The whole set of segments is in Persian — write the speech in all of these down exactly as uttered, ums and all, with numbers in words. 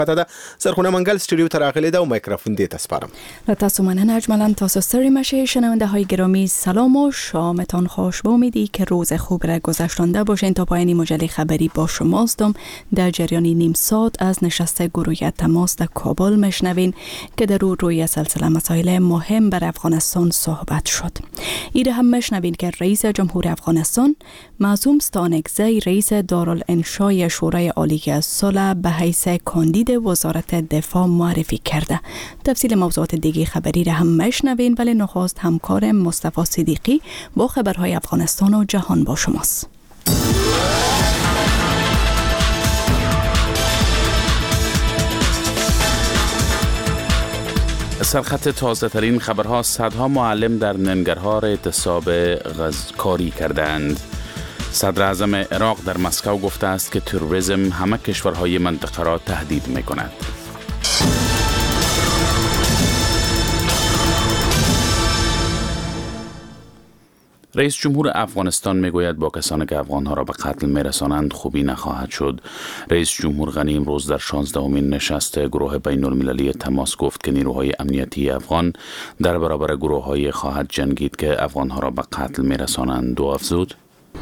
پته ده سرخونه منګل استودیو ته راغلی ده او میکروفون دې ته سپارم. له تاسو مننه اجمالا. تاسو ستړي مشئ. شنونده های گرامی سلام و شامتان خوش. با امیدی که روز خوب را گذشتانده باشین. تا پایان مجله خبری با شماستم. در جریان نیم ساعت از نشست گروه تماس در کابل میشنوین که در او روی سلسله مسائل مهم بر افغانستان صحبت شد. ایره هم میشنوین که رئیس جمهور افغانستان معصوم ستانکزی رئیس دارالانشای شورای عالی صلح به حیث کاندید وزارت دفاع معرفی کرده. تفصیل موضوعات دیگه خبری را هم میشنوین، ولی نخست همکار مصطفی صدیقی با خبرهای افغانستان و جهان با شماست. سرخط تازه ترین خبرها: صدها معلم در ننگرهار اعتصاب غزکاری کردند. صدر اعظم عراق در مسکو گفته است که تروریسم همه کشورهای منطقه را تهدید می کند. رئیس جمهور افغانستان میگوید با کسانی که افغانها را به قتل میرسانند خوبی نخواهد شد. رئیس جمهور غنی امروز در شانزدهمین نشست گروه بین المللی تماس گفت که نیروهای امنیتی افغان در برابر گروه‌های خواهد جنگید که افغانها را به قتل میرسانند و افزود: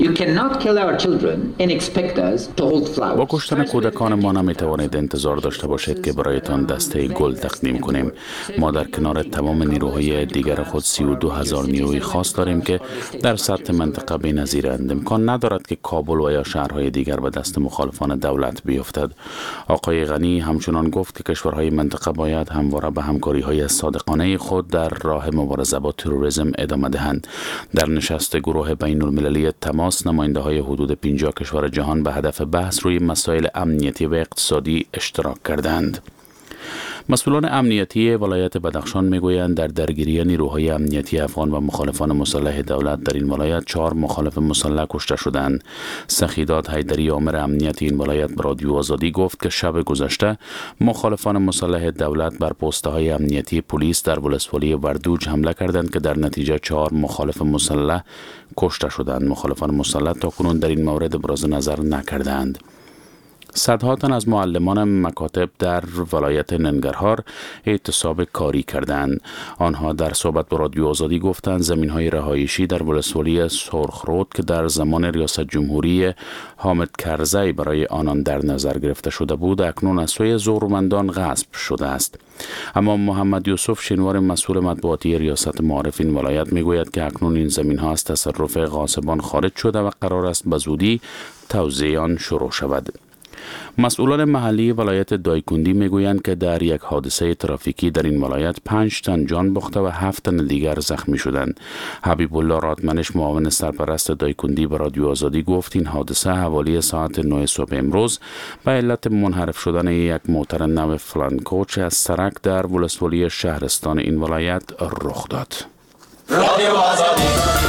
با کشتن کودکان ما نمی توانید انتظار داشته باشید که برایتان دسته گل تقدیم کنیم. ما در کنار تمام نیروهای دیگر خود سی و دو هزار نیروی خاص داریم که در سطح منطقه بی‌نظیرند. امکان ندارد که کابل و یا شهرهای دیگر به دست مخالفان دولت بیفتد. آقای غنی همچنان گفت که کشورهای منطقه باید همواره به همکاری‌های صادقانه خود در راه مبارزه با تروریسم ادامه دهند. در نشست گروه بین المللی تماس نماینده های حدود پنجاه کشور جهان به هدف بحث روی مسائل امنیتی و اقتصادی اشتراک کردند. مسئولان امنیتی ولایت بدخشان میگویند در درگیری نیروهای امنیتی افغان و مخالفان مسلح دولت در این ولایت چهار مخالف مسلح کشته شدند. سخیدات حیدری آمر امنیتی این ولایت به رادیو آزادی گفت که شب گذشته مخالفان مسلح دولت بر پست‌های امنیتی پلیس در ولسوالی وردوج حمله کردند که در نتیجه چهار مخالف مسلح کشته شدند. مخالفان مسلح تاکنون در این مورد ابراز نظر نکردند. صدها تن از معلمان مکاتب در ولایت ننگرهار اعتصاب کاری کردند. آنها در صحبت با رادیو آزادی گفتند زمین‌های رهایشی در ولسوالی سرخرود که در زمان ریاست جمهوری حامد کرزی برای آنان در نظر گرفته شده بود اکنون از سوی زورمندان غصب شده است. اما محمد یوسف شینوار مسئول مطبوعاتی ریاست معارف این ولایت میگوید که اکنون این زمین‌ها از تصرف غاصبان خارج شده و قرار است به زودی توزیع آن شروع شود. مسئولان محلی ولایت دایکندی میگویند که در یک حادثه ترافیکی در این ولایت پنج تن جان باخته و هفت تن دیگر زخمی شدند. حبیب الله رادمنش معاون سرپرست دایکندی به رادیو آزادی گفت این حادثه حوالی ساعت نه صبح امروز به علت منحرف شدن یک موتر نو فلانکوچ از سرک در ولسوالی شهرستان این ولایت رخ داد. رادیو آزادی.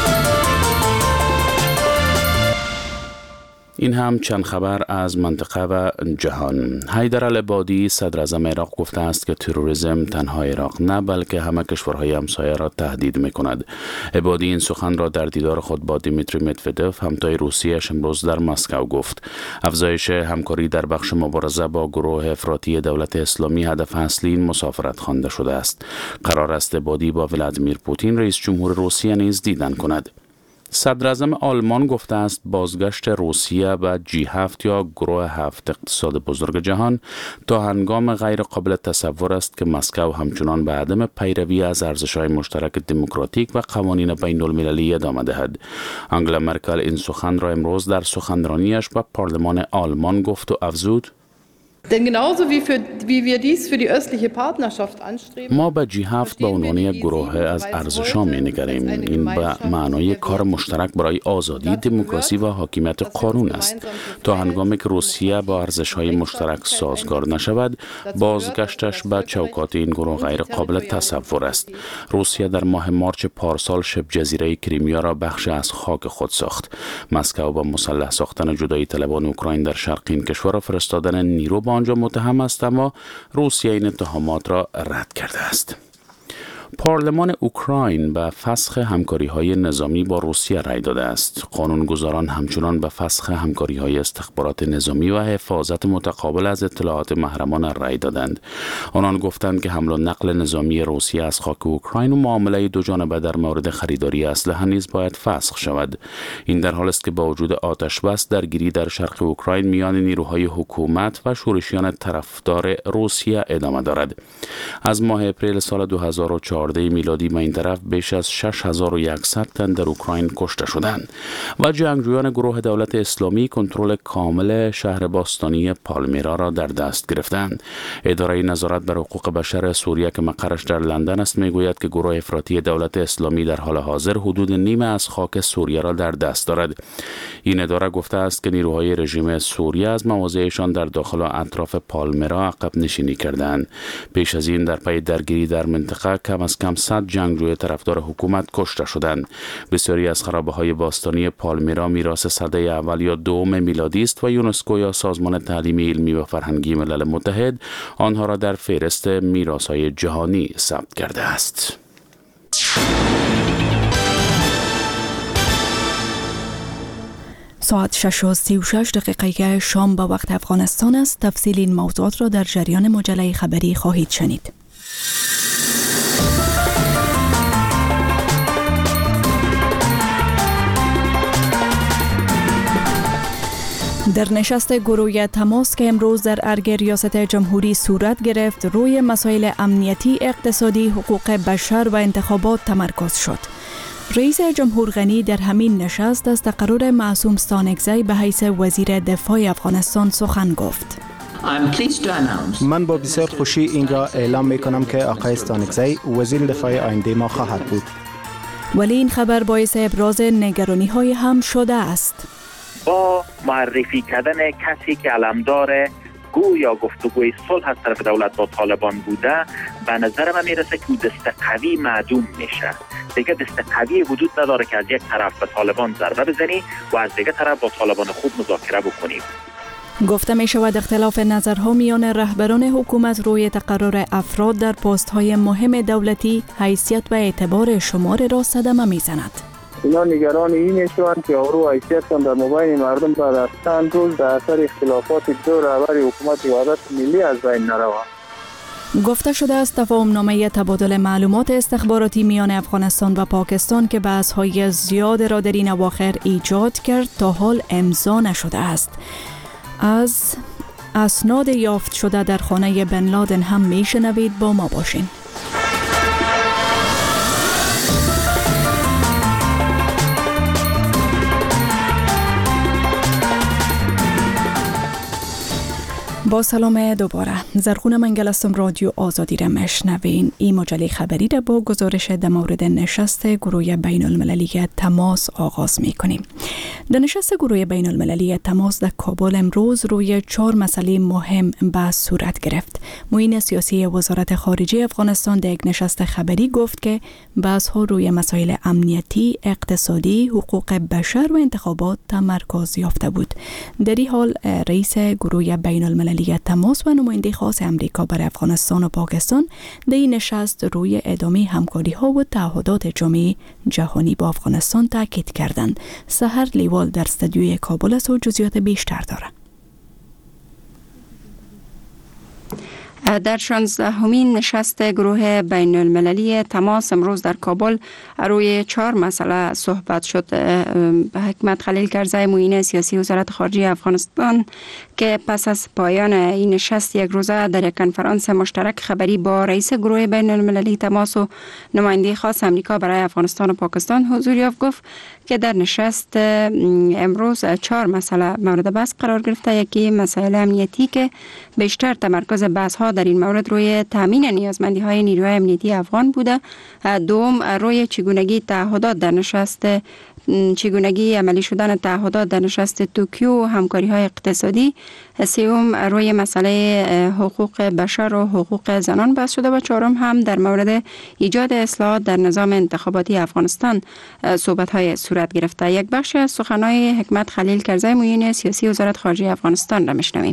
این هم چند خبر از منطقه و جهان. حیدر العبادی صدر اعظم عراق گفته است که تروریسم تنها عراق نه بلکه همه کشورهای همسایه را تهدید می‌کند. عبادی این سخن را در دیدار خود با دیمیتری مدودوف همتای روسیه‌اش امروز در مسکو گفت. افزایش همکاری در بخش مبارزه با گروه افراطی دولت اسلامی هدف اصلی این مسافرت خوانده شده است. قرار است عبادی با ولادیمیر پوتین رئیس جمهور روسیه نیز دیدن کند. صدر اعظم آلمان گفته است بازگشت روسیه به جی هفت یا گروه هفت اقتصاد بزرگ جهان تا هنگام غیر قابل تصور است که مسکو همچنان به عدم پیروی از ارزش‌های مشترک دموکراتیک و قوانین بین المللی ادامه دهد. آنگلا مرکل این سخن را امروز در سخنرانیش به پارلمان آلمان گفت و افزود: ما به جی هفت به عنوان یک گروه از ارزش‌ها می‌نگریم. این به معنای کار مشترک برای آزادی، دموکراسی و حاکمیت قانون است. تا هنگامی که روسیه با ارزش‌های مشترک سازگار نشود، بازگشتش به چوکات این گروه غیر قابل تصور است. روسیه در ماه مارچ پارسال شبه جزیره کریمیا را بخش از خاک خود ساخت. مسکو با مسلح ساختن جدایی طلبان اوکراین در شرق این کشور و فرستادن نیرو آنجا متهم است، اما روسیه این اتهامات را رد کرده است. پارلمان اوکراین به فسخ همکاری‌های نظامی با روسیه رای داده است. قانونگذاران همچنان به فسخ همکاری‌های استخبارات نظامی و حفاظت متقابل از اطلاعات محرمانه رای دادند. آنان گفتند که حمل و نقل نظامی روسیه از خاک اوکراین و معامله دوجانبه در مورد خریداری اسلحه نیز باید فسخ شود. این در حالی است که با وجود آتش‌بس درگیری در شرق اوکراین میان نیروهای حکومت و شورشیان طرفدار روسیه ادامه دارد. از ماه اپریل سال دو هزار و چهارده میلادی به این طرف بیش از شش هزار و صد تن در اوکراین کشته شدند و جنگجویان گروه دولت اسلامی کنترل کامل شهر باستانی پالمیرا را در دست گرفتند. اداره نظارت بر حقوق بشر سوریه که مقرش در لندن است میگوید که گروه افراطی دولت اسلامی در حال حاضر حدود نیمه از خاک سوریه را در دست دارد. این اداره گفته است که نیروهای رژیم سوریه از مواضعشان در داخل و اطراف پالمیرا عقب نشینی کردند. پیش از این در پی درگیری در منطقه کم از کم صد جنگجوی طرفدار حکومت کشته شدند. بسیاری از خرابه‌های باستانی پالمیرا میراث سده اول یا دوم میلادی است و یونسکو یا سازمان تعلیمی علمی و فرهنگی ملل متحد آنها را در فهرست میراث‌های جهانی ثبت کرده است. ساعت شش و سی و شش دقیقه شام به وقت افغانستان است. تفصیل این موضوعات را در جریان مجله خبری خواهید شنید. در نشست گروه تماس که امروز در ارگ ریاست جمهوری صورت گرفت، روی مسائل امنیتی، اقتصادی، حقوق بشر و انتخابات تمرکز شد. رئیس جمهور غنی در همین نشست از تقرر معصوم ستانکزی به حیث وزیر دفاع افغانستان سخن گفت. من با بسیار خوشی این را اعلام می کنم که آقای ستانکزی وزیر دفاع آینده ما خواهد بود. ولی این خبر باعث ابراز نگرانی های هم شده است. با معرفی کردن کسی که علمدار گو یا گفتگوی صلح از طرف دولت با طالبان بوده، به نظر من میرسه که دست قوی معدوم میشه. دیگه دست قوی وجود نداره که از یک طرف به طالبان ضربه بزنی و از دیگه طرف با طالبان خوب مذاکره بکنی. گفته می شود اختلاف نظرها میان رهبران حکومت روی تقرر افراد در پست های مهم دولتی حیثیت و اعتبار شمار را صدمه می زند. اینا نگران این شوند که آبرو حیثیتشان در مبین مردم بعد از چند روز در اثر اختلافات دو رهبر حکومت وحدت ملی از بین نرود. گفته شده است تفاهمنامه تبادل معلومات استخباراتی میان افغانستان و پاکستان که بحث‌های زیاد را در این اواخر ایجاد کرد تا حال امضا نشده است. از اسناد یافت شده در خانه بن لادن هم میشنوید، با ما باشین. با سلام دوباره. زرخون منگل هستم، رادیو آزادی را میشنوین. این مجله خبری را با گزارش در مورد نشست گروه بین المللی تماس آغاز می کنیم. در نشست گروه بین المللی تماس در کابل امروز روی چهار مسئله مهم بحث صورت گرفت. معین سیاسی وزارت خارجه افغانستان در یک نشست خبری گفت که بحث ها روی مسائل امنیتی، اقتصادی، حقوق بشر و انتخابات تمرکز یافته بود. در این حال رئیس گروه بین المللی تماس و نماینده خاص امریکا برای افغانستان و پاکستان در این نشست روی ادامه همکاری ها و تعهدات جامعه جهانی با افغانستان تاکید کردند. سحر لیوال در استودیوی کابل است و جزئیات بیشتر دارد. در شانزدهمین نشست گروه بین المللی تماس امروز در کابل روی چهار مسئله صحبت شد. حکمت خلیل کرزی معین سیاسی وزارت خارجه افغانستان که پس از پایان این نشست یک روزه در یک کنفرانس مشترک خبری با رئیس گروه بین المللی تماس و نماینده خاص امریکا برای افغانستان و پاکستان حضور یافت، گفت که در نشست امروز چهار مسئله مورد بحث قرار گرفته. یکی مسائل امنیتی که بیشتر تمرکز بحث ها در این مورد روی تامین نیازمندی های نیروهای امنیتی افغان بوده. دوم روی چگونگی تعهدات در نشست چگونگی عملی شدن تعهدات در نشست توکیو و همکاری های اقتصادی. سوم روی مسئله حقوق بشر و حقوق زنان بحث شده و چهارم هم در مورد ایجاد اصلاحات در نظام انتخاباتی افغانستان صحبت های صورت گرفته. یک بخش از سخنان حکمت خلیل کرزی معین سیاسی وزارت خارجه افغانستان را میشنویم.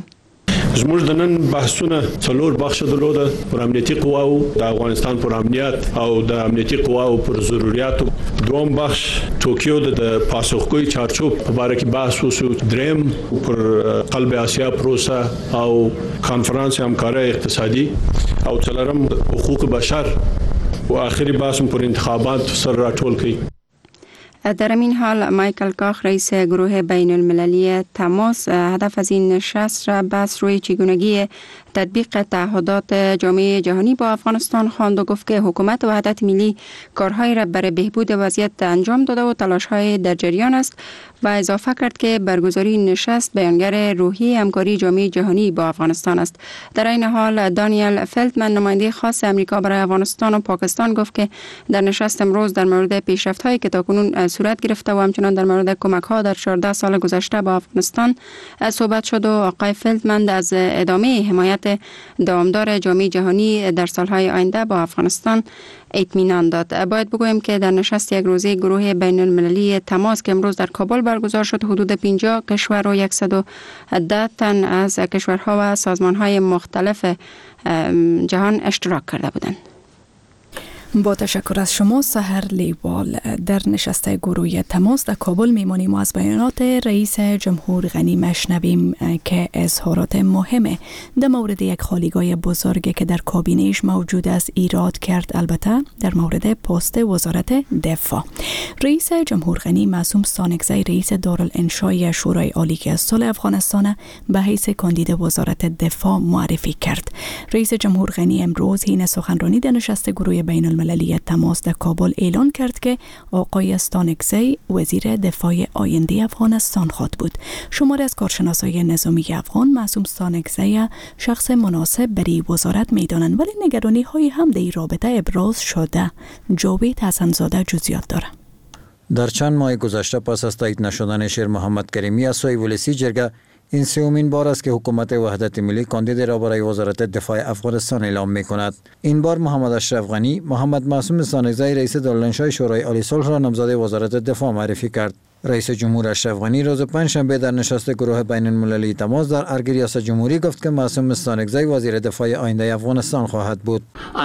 زموږ د نن بحثونه څلور بخش درلوده پر امنیتي قواو د افغانستان پر امنیت او د امنیتي قواو پر ضرورتو. دوم بخش توکیو د پاسخګویي چارچوب په اړه کې بحث وشو. دریم پر قلب آسیا پروسه او کانفرنس همکارۍ اقتصادي او څلورم حقوق بشر و آخری بحث پر انتخابات سر راټول کړي. در این حال مایکل کاخ رئیس گروه بین المللی تماس هدف از این نشست را بحث روی چگونگی تطبیق تعهدات جامعه جهانی با افغانستان خواند و گفت که حکومت وحدت ملی کارهایی را برای بهبود وضعیت انجام داده و تلاش‌های در جریان است و اضافه کرد که برگزاری نشست بیانگر روحی همکاری جامعه جهانی با افغانستان است. در این حال دانیل فلتمن نماینده خاص امریکا برای افغانستان و پاکستان گفت که در نشست امروز در مورد پیشرفت‌هایی که تاکنون صورت گرفته و همچنان در مورد کمک‌ها در چهارده سال گذشته با افغانستان صحبت شد و آقای فلتمن از ادامه حمایت دامدار جامعه جهانی در سالهای آینده با افغانستان اطمینان داد. باید بگویم که در نشست یک روزه گروه بین المللی تماس که امروز در کابل برگزار شد حدود پنجاه کشور و صد و ده تن از کشورها و سازمانهای مختلف جهان اشتراک کرده بودند. با تشکر از شما سحر لیوال. در نشست گروه تماس در کابل میمانیم و از بیانات رئیس جمهور غنی مشنویم که اظهارات مهمه در مورد یک خالیگاه بزرگ که در کابینهش موجود است ایراد کرد، البته در مورد پست وزارت دفاع. رئیس جمهور غنی معصوم ستانکزی رئیس دارالانشای شورای عالی از صلح افغانستان به حیث کاندید وزارت دفاع معرفی کرد. رئیس جمهور غنی امروز حین سخنرانی در نشست گروه بین المللی تماس در کابل اعلان کرد که آقای ستانکزی وزیر دفاع آینده افغانستان خواهد بود. شماری از کارشناسای نظامی افغان معصوم ستانکزی شخص مناسب برای وزارت میدانند، ولی نگرانی های هم در این رابطه ابراز شده. جاوید حسنزاده جزئیات داره. در چند ماه گذشته پس از تایید نشدن شیر محمد کریمی از سوی ولسی جرگه، این سومین بار است که حکومت وحدت ملی کاندید را برای وزارت دفاع افغانستان اعلام می کند. این بار محمد اشرف غنی محمد معصوم ستانکزی رئیس دارالانشای شورای عالی صلح را نامزد وزارت دفاع معرفی کرد. رئیس جمهور اشرف غنی روز پنجشنبه در نشست گروه بین المللی تماس در ارگ ریاست جمهوری گفت که معصوم ستانکزی وزیر دفاع آینده افغانستان خواهد بود.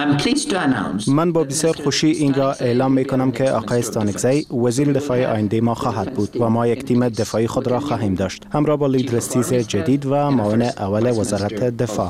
من با بسیار خوشی این را اعلام می کنم که آقای ستانکزی وزیر دفاع آینده ما خواهد بود و ما یک تیم دفاعی خود را خواهیم داشت، همراه با لیدرستیز جدید و معاون اول وزارت دفاع.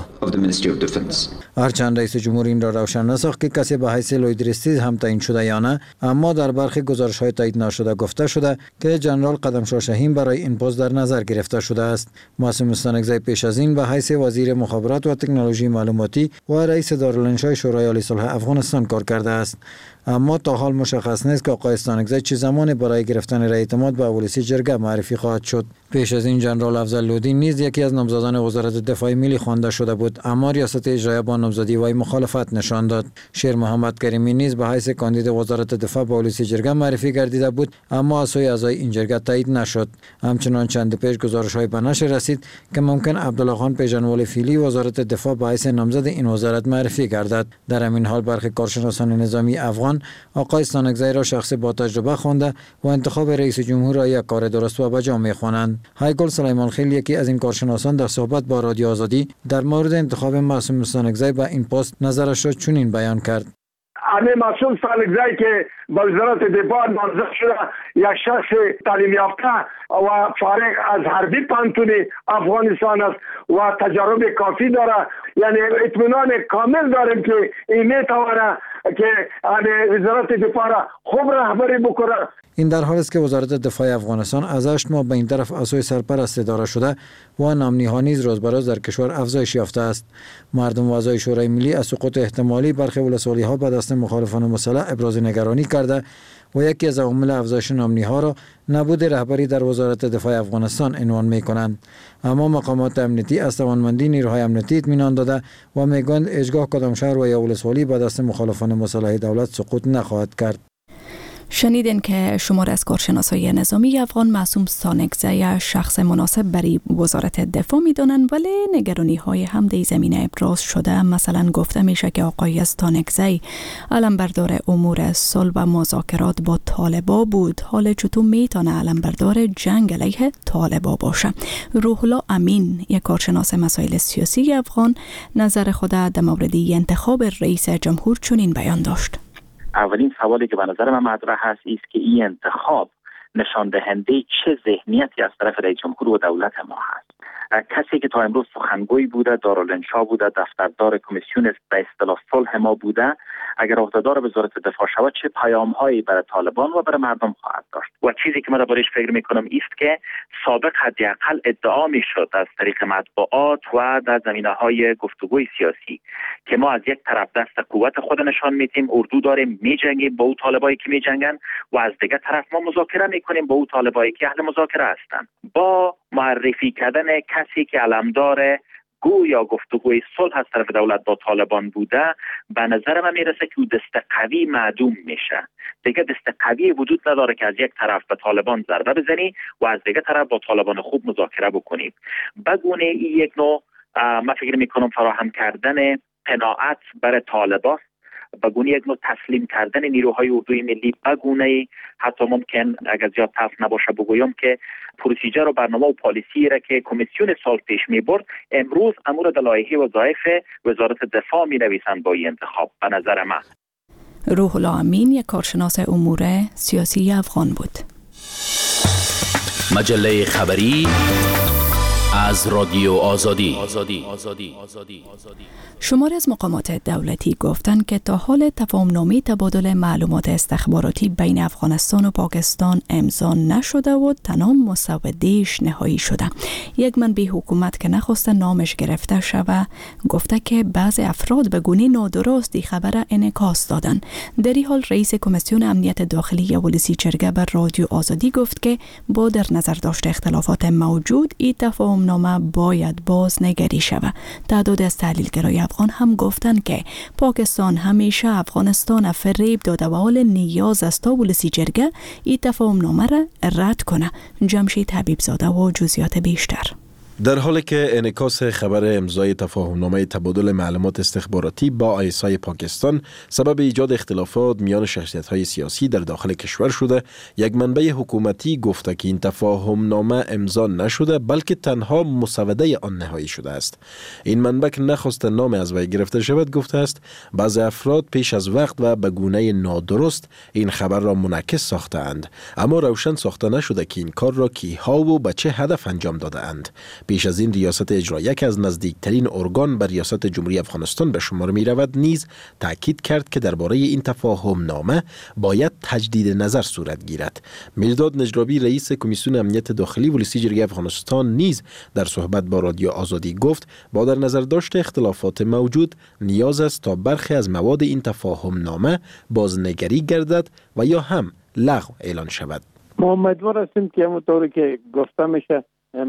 هرچند رئیس جمهور این را روشن نساخت که کسی به حیث لیدرستیز هم تعیین شده یا نه، اما در برخی گزارش‌های تایید نشده گفته شده که جنرال قدمشاه شاهین برای این پست در نظر گرفته شده است. معصوم ستانکزی پیش از این به حیث وزیر مخابرات و تکنولوژی معلوماتی و رئیس دارالانشای شورای عالی صلح افغانستان کار کرده است. اما تا حال مشخص نیست که آقای ستانکزی چه زمانی برای گرفتن رای اعتماد به ولسی جرگه معرفی خواهد شد. پیش از این جنرال افضل لودین نیز یکی از نامزدان وزارت دفاع ملی خوانده شده بود، اما ریاست اجرایی با نامزدی وی مخالفت نشان داد. شیر محمد کریمی نیز به حیث کاندید وزارت دفاع به ولسی جرگه معرفی گردیده بود، اما از سوی اعضای این جرگه تایید نشد. همچنان چند پیش گزارش‌های به نشر رسید که ممکن عبدالله خان پیژنوال فیلی وزارت دفاع به حیث نامزد این وزارت معرفی گردد. در همین حال برخی کارشناسان نظامی افغان آقای ستانکزی را شخص با تجربه خوانده و انتخاب رئیس جمهور را یک کار درست و بجا می‌خوانند. هایگل سلیمان خیل یکی از این کارشناسان در صحبت با رادیو آزادی در مورد انتخاب معصوم ستانکزی به این پست نظرش را چنین بیان کرد: همه معصوم ستانکزی که به وزارت دفاع نامزد شده یک شخص تعلیم یافته و فارغ از حربی پانتون افغانستان است و تجربه کافی داره، یعنی اطمینان کامل داریم که این میتونه که وزارت دفاع را خوب رهبری بکنه. این در حالی است که وزارت دفاع افغانستان از هشت ماه به این طرف از سوی سرپرست اداره شده و نامنی‌ها نیز روز به روز در کشور افزایش یافته است. مردم و اعضای شورای ملی از سقوط احتمالی برخی ولسوالی‌ها به دست مخالفان مسلح ابراز نگرانی کرده و یکی از عوامل افزایش نامنی‌ها را نبود رهبری در وزارت دفاع افغانستان عنوان می‌کنند. اما مقامات امنیتی از توانمندی نیروهای امنیتی اطمینان داده و می‌گویند هیچگاه کدام شهر و یا ولسوالی به دست مخالفان مسلح دولت سقوط نخواهد کرد. شنیدین که شمار از کارشناسای نظامی افغان معصوم ستانکزی شخص مناسب برای وزارت دفاع میدانند، ولی نگرانی های هم در زمینه ابراز شده. مثلا گفته میشه که آقای ستانکزی علمبردار امور صلح و مذاکرات با طالبا بود. حال چطور میتونه علمبردار جنگ علیه طالبا باشه؟ روح الله امین، یک کارشناس مسائل سیاسی افغان، نظر خود در مورد انتخاب رئیس جمهور چنین بیان داشت. اولین سوالی که به نظر من مطرح هست است که این انتخاب نشان دهنده چه ذهنیتی از طرف رئیس جمهور و دولت ما هست. کسی که تا امروز سخنگوی بوده، دارالانشا بوده، دفتردار کمیسیون به اصطلاح صلح ما بوده، اگر عهدهدار وزارت دفاع شود چه پیام‌هایی برای طالبان و برای مردم خواهد داشت. و چیزی که من دربارش فکر می‌کنم است که سابق حداقل ادعا می‌شد از طریق مطبوعات و در زمینه‌های گفتگوی سیاسی که ما از یک طرف دست قوت خود نشان میدیم، اردو داریم، میجنگیم با او طالبایی که میجنگن، و از دیگر طرف ما مذاکره میکنیم با او طالبایی که اهل مذاکره هستند. با معرفی کردن کسی که علمدار گویا گفتگوی صلح از طرف دولت با طالبان بوده، به نظر من میرسه که دست قوی معدوم میشه. دیگه دست قوی وجود نداره که از یک طرف به طالبان ضربه بزنی و از دیگه طرف با طالبان خوب مذاکره بکنی. بگونه این یک نوع من فکر میکنم فراهم کردن قناعت برای طالبان، بگونه یک نوع تسلیم کردن نیروهای اردوی ملی، بگونه حتی ممکن اگر زیاد تلخ نباشه بگویم که پروسیجر و برنامه و پالیسی را که کمیسیون صلح پیش می برد امروز امور در لایحه وظایف وزارت دفاع می نویسند با این انتخاب. به نظر من روح الله امین یک کارشناس امور سیاسی افغان بود. مجله خبری از رادیو آزادی. شمار از مقامات دولتی گفتند که تا حال تفاهم‌نامه تبادل معلومات استخباراتی بین افغانستان و پاکستان امضا نشده و تنها مسوده‌اش نهایی شده. یک منبع حکومت که نخواسته نامش گرفته شود گفته که بعضی افراد به گونه نادرستی خبر انعکاس دادن. در این حال رئیس کمیسیون امنیت داخلی ولسی جرگه بر رادیو آزادی گفت که با در نظر داشت اختلافات موجود این تفاهم‌نامه باید بازنگری شود. تعداد از تحلیلگرای افغان هم گفتند که پاکستان همیشه افغانستان فریب داده و حال نیاز است تا ولسی جرگه این تفاهم‌نامه را رد کنه. جمشید حبیبزاده و جزئیات بیشتر. در حالی که انعکاس خبر امضای تفاهم‌نامه تبادل معلومات استخباراتی با آی اس آی پاکستان سبب ایجاد اختلافات میان شخصیت‌های سیاسی در داخل کشور شده، یک منبع حکومتی گفته که این تفاهم‌نامه امضا نشده بلکه تنها مسوده آن نهایی شده است. این منبع که نخواست نام از وی گرفته شود گفته است بعضی افراد پیش از وقت و به گونه نادرست این خبر را منعکس ساخته‌اند، اما روشن ساخته نشده که این کار را کیها و به چه هدف انجام داده‌اند. پیش از این ریاست اجرایی که از نزدیکترین ارگان به ریاست جمهوری افغانستان به شمار می رود نیز تاکید کرد که درباره این تفاهم نامه باید تجدید نظر صورت گیرد. مرداد نجرابی رئیس کمیسیون امنیت داخلی ولسی جرگه افغانستان نیز در صحبت با رادیو آزادی گفت با در نظر داشت اختلافات موجود نیاز است تا برخی از مواد این تفاهم نامه بازنگری گردد و یا هم لغو اعلان شود. ما امیدوار هستیم که همونطوری که گفته میشه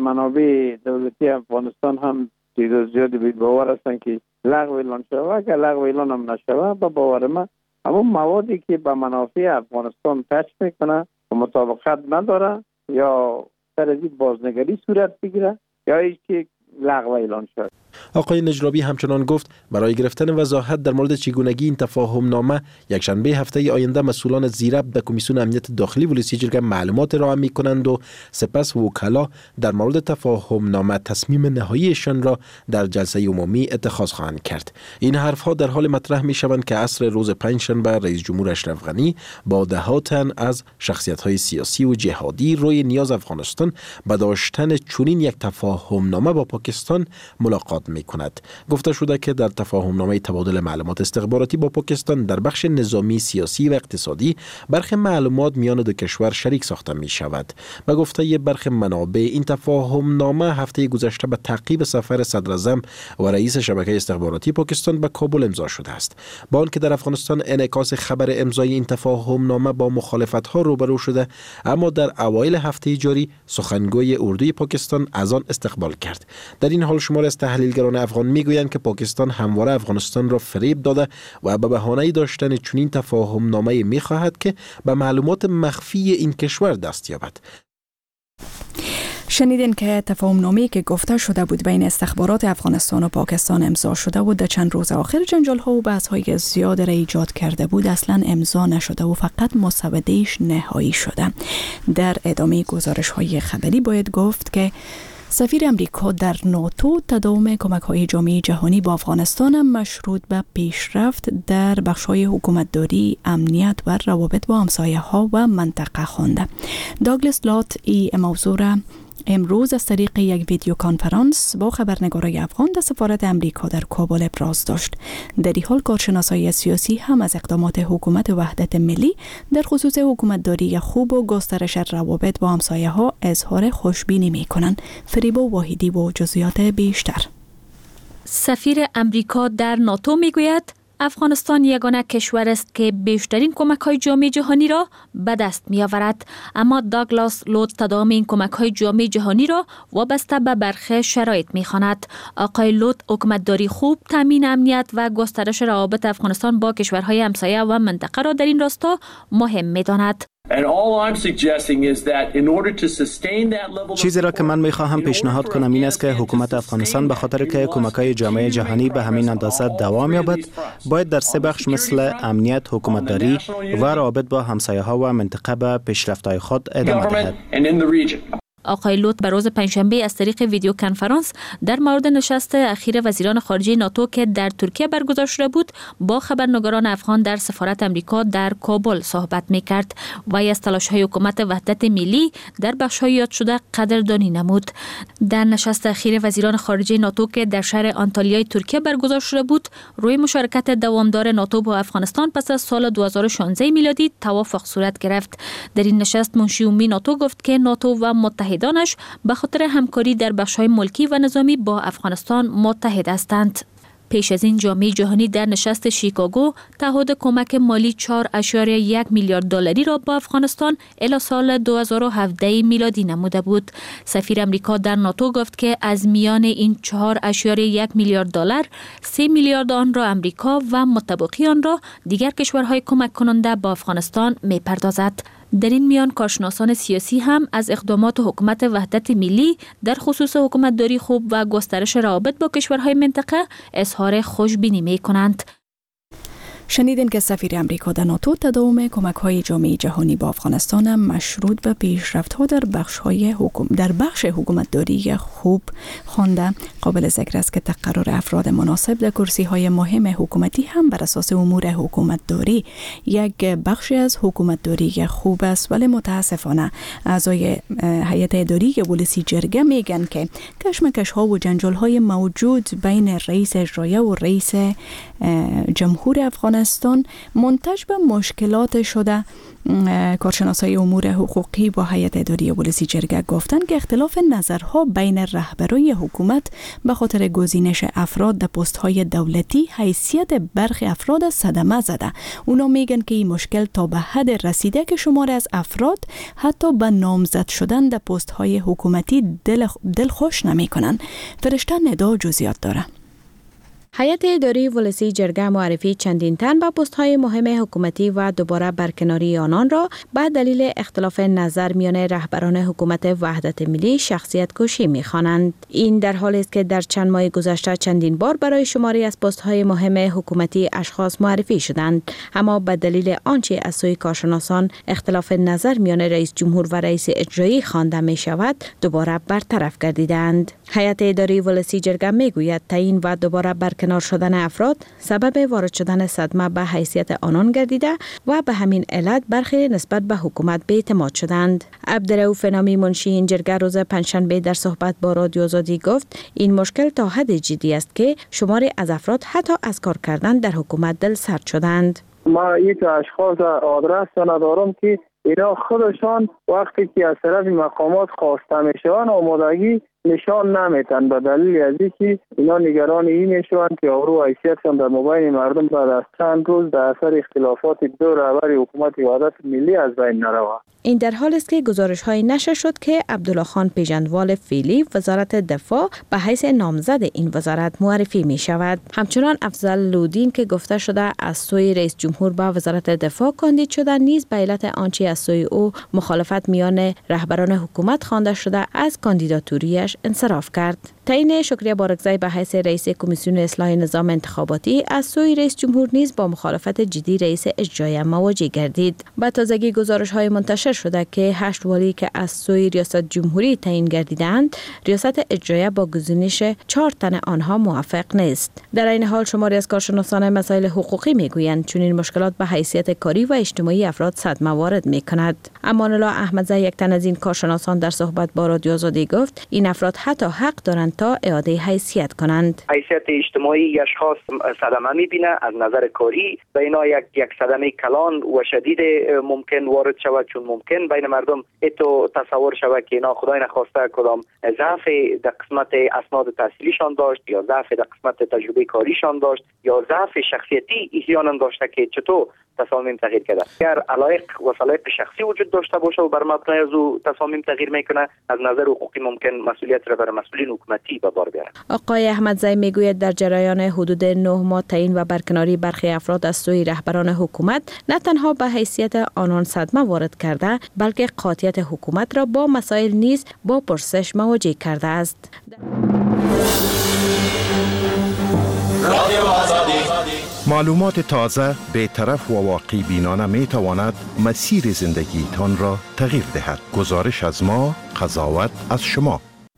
منابع دولتی افغانستان هم تعداد زیادی به باور هستند که لغو اعلان شود. اگر لغو اعلان هم نشود به باور من اما موادی که به منافع افغانستان تچ میکنه و مطابقت نداره یا سر از این بازنگری صورت بگیره یا ای که لغو اعلان شد. آقای نجرابی همچنان گفت برای گرفتن وضاحت در مورد چگونگی این تفاهم نامه یک شنبه هفته آینده مسئولان زیربط به کمیسیون امنیت داخلی ولسی جرگه معلومات ارائه می‌کنند و سپس وکلا در مورد تفاهم نامه تصمیم نهاییشان را در جلسه عمومی اتخاذ خواهند کرد. این حرفها در حال مطرح می‌شوند که عصر روز پنجشنبه رئیس جمهور اشرف غنی با دهها تن از شخصیت‌های سیاسی و جهادی روی نیاز افغانستان به داشتن چنین یک تفاهم نامه با پاکستان ملاقات می کند. گفته شده که در تفاهم‌نامه تبادل معلومات استخباراتی با پاکستان در بخش نظامی، سیاسی و اقتصادی برخی معلومات میان دو کشور شریک ساخته می شود. به گفته برخی منابع این تفاهم‌نامه هفته گذشته به تعقیب سفر صدراعظم و رئیس شبکه استخباراتی پاکستان به کابل امضا شده است. با آنکه در افغانستان انعکاس خبر امضای این تفاهم‌نامه با مخالفت‌ها روبرو شده، اما در اوایل هفته جاری سخنگوی اردوی پاکستان از آن استقبال کرد. در این حال شمار از تحلیل تحلیلگران افغان میگویند که پاکستان همواره افغانستان را فریب داده و به بهانه داشتن چنین تفاهم نامه میخواهد که به معلومات مخفی این کشور دست یابد. شنیدین که تفاهم نامه‌ای که گفته شده بود بین استخبارات افغانستان و پاکستان امضا شده بود در چند روز آخر جنجال ها و بحث های زیاد را ایجاد کرده بود اصلا امضا نشده و فقط مسوده‌اش نهایی شده. در ادامه گزارش های خبری باید گفت که سفیر امریکا در ناتو تداوم کمک‌های جامعه جهانی با افغانستان مشروط به پیشرفت در بخش‌های حکومتداری، امنیت و روابط با همسایه‌ها و منطقه خوانده. داگلاس لات ای موضوع را امروز از طریق یک ویدیو کانفرانس با خبرنگارای افغان در سفارت امریکا در کابل ابراز داشت. در این حال کارشناسای سیاسی هم از اقدامات حکومت وحدت ملی در خصوص حکومتداری خوب و گسترش روابط با همسایه‌ها اظهار خوشبینی می‌کنند. فریبا واحدی با جزئیات بیشتر. سفیر امریکا در ناتو میگوید افغانستان یگانه کشور است که بیشترین کمک‌های جامعه جهانی را به دست می‌آورد، اما داگلاس لوت تداوم این کمک‌های جامعه جهانی را وابسته به برخی شرایط می‌خواند. آقای لوت حکومتداری خوب، تامین امنیت و گسترش روابط افغانستان با کشورهای همسایه و منطقه را در این راستا مهم می‌داند. چیزی را که من میخواهم پیشنهاد کنم این است که حکومت افغانستان به خاطر که کمک‌های جامعه جهانی به همین اندازه دوام یابد باید در سه بخش مثل امنیت، حکومتداری و روابط با همسایه‌ها و منطقه به پیشرفت‌های خود ادامه دهد. آقای لوت به روز پنجشنبه از طریق ویدیو کنفرانس در مورد نشست اخیر وزیران خارجه ناتو که در ترکیه برگزار شده بود با خبرنگاران افغان در سفارت امریکا در کابل صحبت می‌کرد و از تلاش‌های حکومت وحدت ملی در بخش‌های یاد شده قدردانی نمود. در نشست اخیر وزیران خارجه ناتو که در شهر آنتالیای ترکیه برگزار شده بود روی مشارکت دوامدار ناتو با افغانستان پس از سال دو هزار و شانزده میلادی توافق صورت گرفت. در این نشست منشی عمومی ناتو گفت که ناتو و متحد دانش به خاطر همکاری در بخش‌های ملکی و نظامی با افغانستان متحد هستند. پیش از این جامعه جهانی در نشست شیکاگو تعهد کمک مالی چهار ممیز یک میلیارد دلاری را با افغانستان الی سال دو هزار و هفده میلادی نموده بود. سفیر امریکا در ناتو گفت که از میان این چهار ممیز یک میلیارد دلار سه میلیارد آن را امریکا و متبقی آن را دیگر کشورهای کمک کننده با افغانستان می‌پردازد. در این میان کارشناسان سیاسی هم از اقدامات حکومت وحدت ملی در خصوص حکومتداری خوب و گسترش روابط با کشورهای منطقه اظهار خوشبینی می‌کنند. شنیدین که سفیر امریکا در ناتو تداوم کمک‌های جامعه جهانی با افغانستان مشروط به پیشرفت‌ها در بخش‌های حکومت در بخش حکومتداری خوب خوانده. قابل ذکر است که تقرر افراد مناسب در کرسی‌های مهم حکومتی هم بر اساس امور حکومتداری یک بخشی از حکومتداری خوب است، ولی متاسفانه اعضای هیئت اداری ولسی جرگه میگن که کشمکش‌ها و جنجال‌های موجود بین رئیس اجرایی و رئیس جمهور افغانستان منتج به مشکلات شده. کارشناسای امور حقوقی با هیئت اداری ولسی جرگه گفتند که اختلاف نظرها بین رهبرای حکومت به خاطر گزینش افراد در پست‌های دولتی حیثیت برخی افراد صدمه زده. اونا میگن که این مشکل تا به حد رسیده که شمار از افراد حتی به نامزد شدن در پست‌های حکومتی دل, دل خوش نمی‌کنن. فرشته ندا جزئیات داره. هیئت اداری ولسی جرگه معرفی چندین تن به پست‌های مهم حکومتی و دوباره برکناری آنان را به دلیل اختلاف نظر میان رهبران حکومت وحدت ملی شخصیت کشی می‌خوانند. این در حالی است که در چند ماه گذشته چندین بار برای شماری از پست‌های مهم حکومتی اشخاص معرفی شدند، اما به دلیل آنچه از سوی کارشناسان اختلاف نظر میان رئیس جمهور و رئیس اجرایی خوانده می‌شود، دوباره برطرف گردیدند. هیئت اداری ولسی جرگه می‌گوید تعیین و دوباره برکناری کنار شدن افراد سبب وارد شدن صدمه به حیثیت آنان گردیده و به همین علت برخی نسبت به حکومت بی‌اعتماد شدند. عبدالرؤوف نامی منشی این جرگه روز پنجشنبه در صحبت با رادیو آزادی گفت این مشکل تا حد جدی است که شماری از افراد حتی از کار کردن در حکومت دل سرد شدند. ما یک اشخاص آدرس ندارم که اینا خودشان وقتی که از طرف مقامات خواسته میشوند آمادگی نشان نمیتن به دلیل از اینکه اینا نگران این میشوند که آبرو حیثیتشان در مبین مردم بعد از چند روز در اثر اختلافات دو رهبر حکومت وحدت ملی از بین نرود. این در حال است که گزارش‌های نشر شد که عبدالله خان پیژندوال فعلی وزارت دفاع به حیث نامزد این وزارت معرفی می شود. همچنان افضل لودین که گفته شده از سوی رئیس جمهور به وزارت دفاع کاندید شده نیز به علت آنچه از سوی او مخالفت میان رهبران حکومت خوانده شده از کاندیداتوریش انصراف کرد. تعیین شکریه بارگزی به حیث رئیس کمیسیون اصلاح نظام انتخاباتی از سوی رئیس جمهور نیز با مخالفت جدی رئیس اجرایی مواجه گردید. به تازگی گزارش‌های منتشر شده که هشت والی که از سوی ریاست جمهوری تعیین گردیدند، ریاست اجرایی با گزینش چهار تن آنها موافق نیست. در این حال شماری از کارشناسان مسائل حقوقی میگویند چون این مشکلات به حیثیت کاری و اجتماعی افراد صدمه وارد می‌کند. امان الله احمدزی یک تن از این کارشناسان در صحبت با رادیو آزادی گفت این افراد حتی حق دارند تا اعاده حیثیت کنند. حیثیت اجتماعی اشخاص صدمه می‌بینه، از نظر کاری به اینا یک یک صدمه کلان و شدید ممکن وارد شود، چون ممکن بین مردم اتو تصور شود که اینا خدای نخواسته کدام ضعف در قسمت اسناد تحصیلیشان داشت یا ضعف در قسمت تجربه کاریشان داشت یا ضعف شخصیتی احیانا داشته که چطور تصامیم تغییر کرده. اگر علایق و صلاحیت شخصی وجود داشته باشه و بر مبنای از او تصامیم تغییر میکنه، از نظر حقوقی ممکن مسئولیت را بر مسئولین حکومتی به بار بیاره. آقای احمدزی میگوید در جریان حدود نه ماه تعیین و برکناری برخی افراد از سوی رهبران حکومت نه تنها به حیثیت آنان صدمه وارد کرده، بلکه قاطعیت حکومت را با مسائل نیز با پرسش مواجه کرده است. معلومات تازه، بی‌طرف و واقعی بینانه می تواند مسیر زندگی تان را تغییر دهد. گزارش از ما، قضاوت از شما.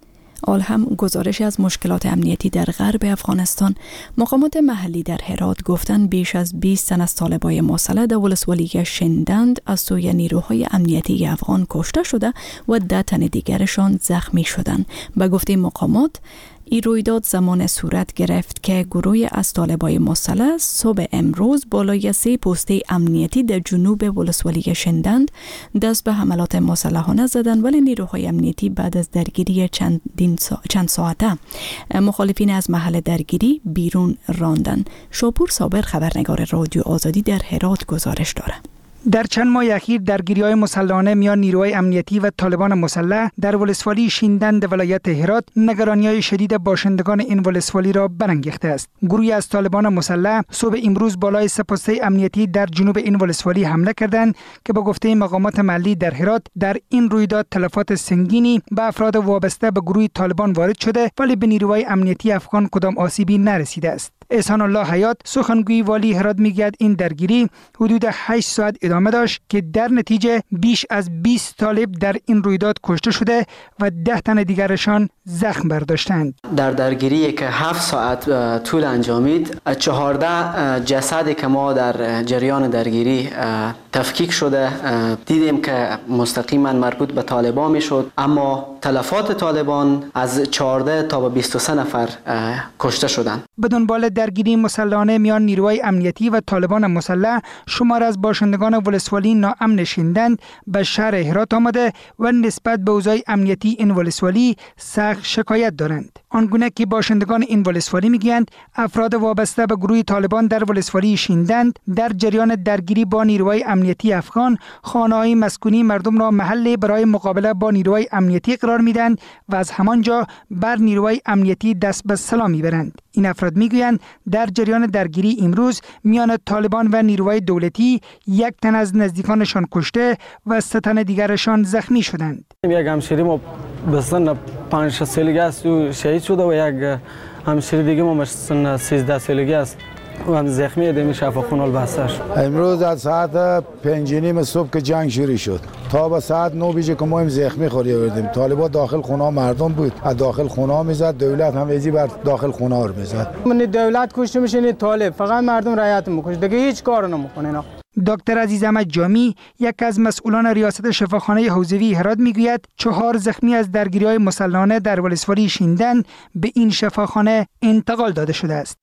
آل هم گزارش از مشکلات امنیتی در غرب افغانستان، مقامات محلی در هرات گفتند بیش از بیست تن از طالبای مسلح در ولسوالی شندند از سوی نیروهای امنیتی افغان کشته شده و ده تن دیگرشان زخمی شدند. به گفته مقامات این رویداد زمان صورت گرفت که گروه از طالبای مسلح صبح امروز بالای سه پسته امنیتی در جنوب ولسوالی شندند دست به حملات مسلحانه زدند، ولی نیروهای امنیتی بعد از درگیری چند, سا... چند ساعته مخالفین از محل درگیری بیرون راندند. شاپور صابر خبرنگار رادیو آزادی در هرات گزارش دارد. در چند ماه اخیر درگیری‌های مسلحانه میان نیروهای امنیتی و طالبان مسلح در ولسوالی شیندند ولایت هرات نگرانی‌های شدید باشندگان این ولسوالی را برانگیخته است. گروهی از طالبان مسلح صبح امروز بالای سه پسته امنیتی در جنوب این ولسوالی حمله کردند که با گفته مقامات محلی در هرات در این رویداد تلفات سنگینی به افراد وابسته به گروه طالبان وارد شده، ولی به نیروهای امنیتی افغان کدام آسیبی نرسیده است. احسان الله حیات سخنگوی والی هرات میگوید این درگیری حدود هشت ساعت ادامه داشت که در نتیجه بیش از بیست طالب در این رویداد کشته شده و ده تن دیگرشان زخم برداشتند. در درگیری که هفت ساعت طول انجامید، چهارده جسدی که ما در جریان درگیری تفکیک شده دیدیم که مستقیما مربوط به طالبان میشد، اما تلفات طالبان از چهارده تا به بیست و سه نفر کشته شدند. به دنبال درگیری مسلحانه میان نیروهای امنیتی و طالبان مسلح، شمار از باشندگان ولسوالی ناامن شیندند به شهر هرات آمده و نسبت به اوضاع امنیتی این ولسوالی سخت شکایت دارند. آنگونه که باشندگان این ولسوالی میگویند افراد وابسته به گروه طالبان در ولسوالی شیندند در جریان درگیری با نیروهای امنیتی افغان خانه‌های مسکونی مردم را محل برای مقابله با نیروهای امنیتی قرار میدند و از همانجا بر نیروهای امنیتی دست به سلاح میبرند. این افراد میگویند در جریان درگیری امروز میان طالبان و نیروهای دولتی یک تن از نزدیکانشان کشته و سه تن دیگرشان زخمی شدند. یک همشیری ما به سن پنج شش سالگی است و شهید شده و یک همشیری دیگه ما به سن سیزده سالگی است و هم زخمی دیمی شفاخانه البستر. امروز از ساعت پنج نیم صبح که جنگ شروع شد تا به ساعت نه بیجه که ما هم زخمی خوری آوردیم. طالبان داخل خونه مردم بود، از داخل خونه میزد، دولت هم ازی بر داخل خونه ها میزد. من دولت کشته میشه نه طالب، فقط مردم رعایت میکنه، دیگه هیچ کار نمیکنه اینا. دکتر عزیز احمد جامی یک از مسئولان ریاست شفاخانه حوزوی هرات میگوید چهار زخمی از درگیری‌های مسلحانه در ولسوالی شیندن به این شفاخانه انتقال داده شده است.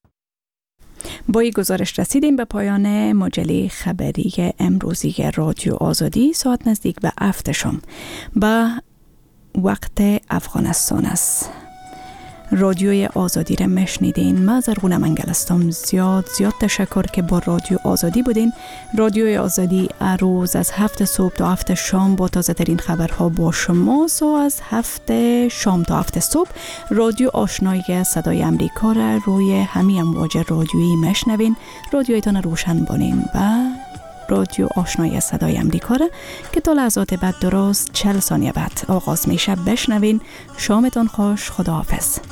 با این گزارش رسیدیم به پایان مجله خبری امروزی رادیو آزادی. ساعت نزدیک به هفت شام به وقت افغانستان است. رادیوی آزادی را مشنیدین. من زرغونه منگلستم. زیاد زیاد تشکر که با رادیو آزادی بودین. رادیوی آزادی روز از هفت صبح تا هفت شام با تازه ترین خبرها با شماست و از هفت شام تا هفت صبح رادیو آشنایی صدای امریکا را روی همین امواج رادیویی مشنوین. رادیویتان روشن بانین و رادیو آشنایی صدای امریکا را که تا لحظات بعد درست چهل ثانیه بعد آغاز میشه بشنوین. شامتان خوش. خداحافظ.